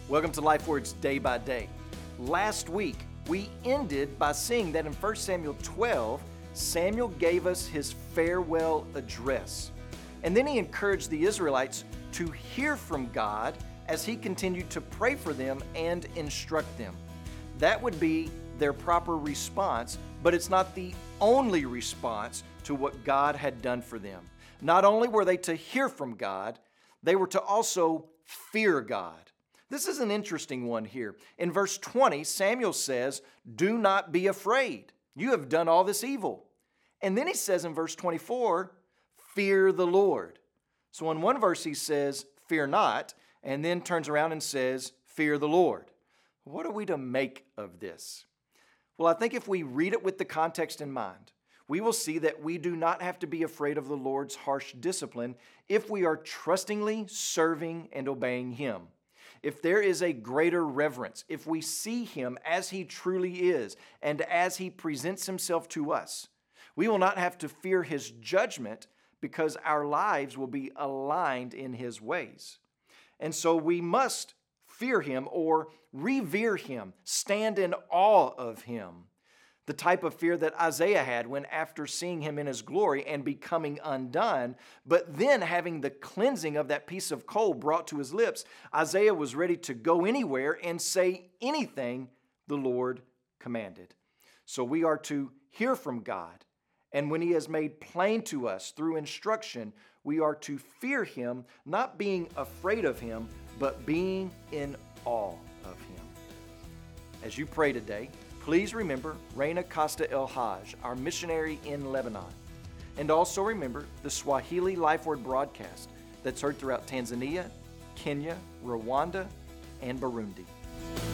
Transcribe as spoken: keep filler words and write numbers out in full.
Welcome to Life Words Day by Day. Last week, we ended by seeing that in First Samuel twelve, Samuel gave us his farewell address. And then he encouraged the Israelites to hear from God as he continued to pray for them and instruct them. That would be their proper response, but it's not the only response to what God had done for them. Not only were they to hear from God, they were to also fear God. This is an interesting one here. In verse twenty, Samuel says, "Do not be afraid. You have done all this evil." And then he says in verse twenty-four, "Fear the Lord." So in one verse he says, "Fear not," and then turns around and says, "Fear the Lord." What are we to make of this? Well, I think if we read it with the context in mind, we will see that we do not have to be afraid of the Lord's harsh discipline if we are trustingly serving and obeying Him. If there is a greater reverence, if we see Him as He truly is and as He presents Himself to us, we will not have to fear His judgment because our lives will be aligned in His ways. And so we must fear Him or revere Him, stand in awe of Him. The type of fear that Isaiah had when, after seeing Him in His glory and becoming undone, but then having the cleansing of that piece of coal brought to his lips, Isaiah was ready to go anywhere and say anything the Lord commanded. So we are to hear from God, and when He has made plain to us through instruction, we are to fear Him, not being afraid of Him, but being in awe of Him. As you pray today, please remember Reina Costa El Haj, our missionary in Lebanon. And also remember the Swahili Life Word broadcast that's heard throughout Tanzania, Kenya, Rwanda, and Burundi.